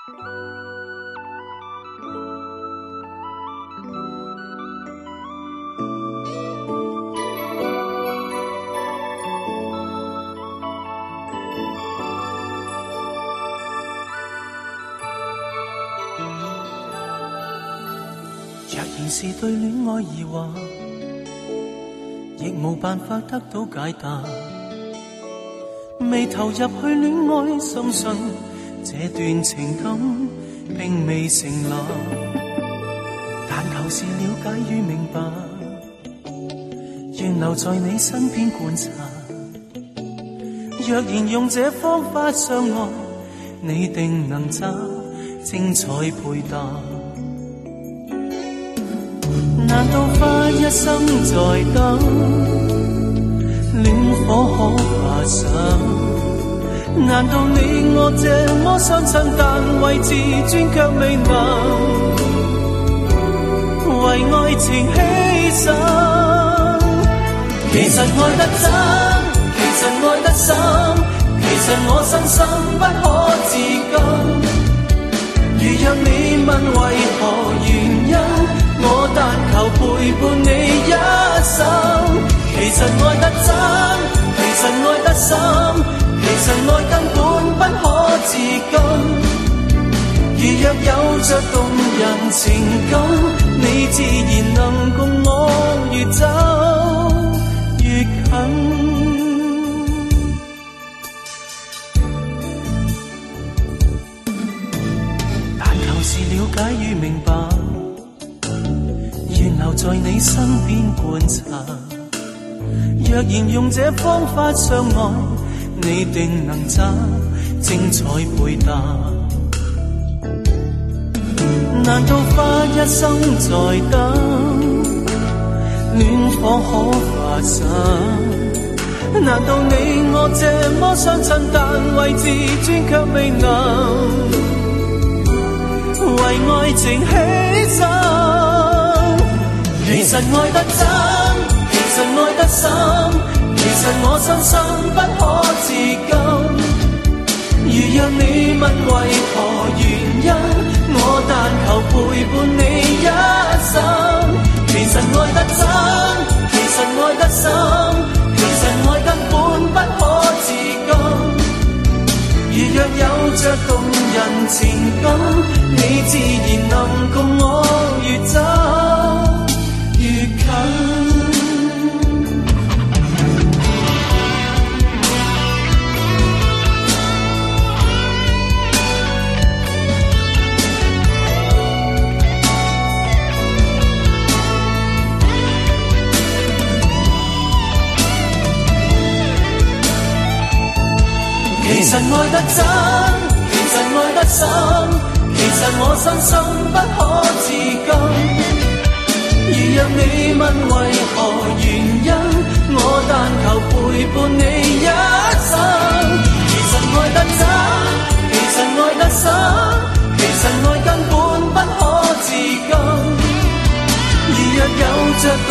若然是对恋爱疑惑，亦无办法得到解答。未投入去恋爱，深信这段情感并未成立，但求是了解与明白，愿留在你身边观察。若然用这方法相爱，你定能找精彩配搭。难道花一生在等，恋火可爬上？难道你我這麼相襯，但為自尊卻未能為愛情犧牲？其實愛得真，其實愛得深，其實我深深不可自禁。如若你問為何原因，我但求陪伴你一生。其實愛得真，其實愛得深，其實愛根本不可自禁。如若有着動人情感，你自然能共我越走越近。但求是了解與明白，願留在你身邊觀察。若然用這方法相愛，你定能找精彩配搭。難道花一生在等，戀火可發生？難道你我這麼相襯，但為自尊卻未能為愛情犧牲？其實愛得真，其實愛得深，其實我深深不可自禁。如若你問為何原因，我但求陪伴你一生。其實愛得真，其實愛得深，其實愛根本不可自禁。如若有着動人情感，你自然能共我越走越近。其實愛得真，其實愛得深，其實我深深不可自禁。如若你問為何原因，我但求陪伴你一生。其實愛得真，其實愛得深，其實愛根本不可自禁。如若有着